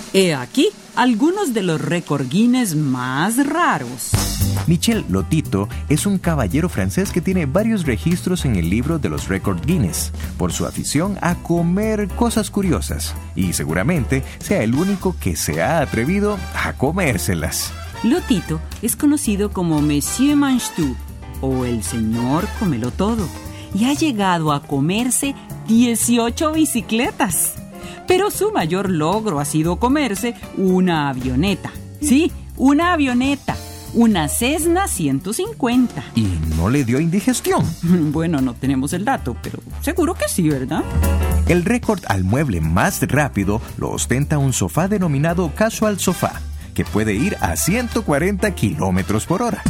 He aquí algunos de los récord Guinness más raros. Michel Lotito es un caballero francés que tiene varios registros en el libro de los récord Guinness por su afición a comer cosas curiosas, y seguramente sea el único que se ha atrevido a comérselas. Lotito es conocido como Monsieur Mange-Tout o el señor Cómelo Todo, y ha llegado a comerse 18 bicicletas. Pero su mayor logro ha sido comerse una avioneta. Sí, una avioneta. Una Cessna 150. ¿Y no le dio indigestión? Bueno, no tenemos el dato, pero seguro que sí, ¿verdad? El récord al mueble más rápido lo ostenta un sofá denominado Casual Sofá, que puede ir a 140 kilómetros por hora.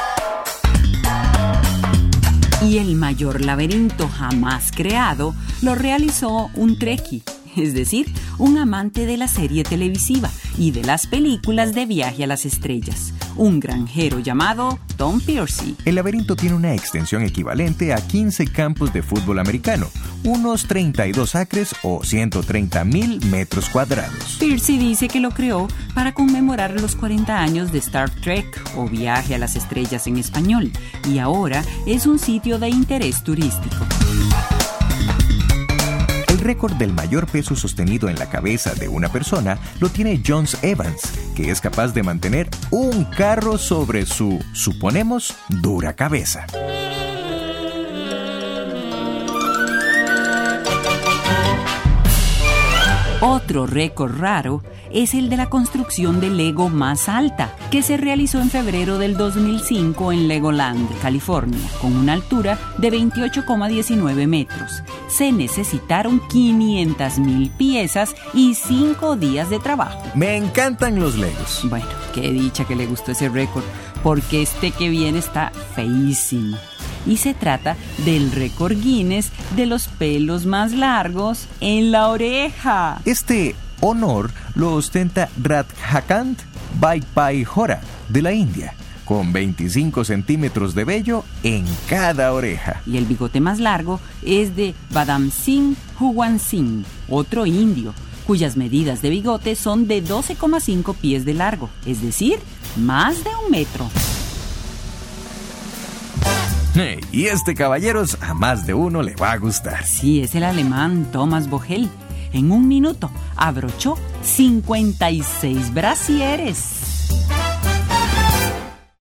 Y el mayor laberinto jamás creado lo realizó un trekkie, es decir, un amante de la serie televisiva y de las películas de viaje a las estrellas, un granjero llamado Tom Piercy. El laberinto tiene una extensión equivalente a 15 campos de fútbol americano, unos 32 acres o 130,000 metros cuadrados. Piercy dice que lo creó para conmemorar los 40 años de Star Trek o Viaje a las Estrellas en español, y ahora es un sitio de interés turístico. El récord del mayor peso sostenido en la cabeza de una persona lo tiene John Evans, que es capaz de mantener un carro sobre su, suponemos, dura cabeza. Otro récord raro es el de la construcción de Lego más alta, que se realizó en febrero del 2005 en Legoland, California, con una altura de 28,19 metros. Se necesitaron 500,000 piezas y 5 días de trabajo. Me encantan los Legos. Bueno, qué dicha que le gustó ese récord, porque este que viene está feísimo. Y se trata del récord Guinness de los pelos más largos en la oreja. Este honor lo ostenta Radhakant Bhai Hora de la India, con 25 centímetros de vello en cada oreja. Y el bigote más largo es de Badam Singh Huwan Singh, otro indio, cuyas medidas de bigote son de 12,5 pies de largo, es decir, más de 1 metro. Y este, caballeros, a más de uno le va a gustar. Sí, es el alemán Thomas Vogel. En 1 minuto abrochó 56 brasieres.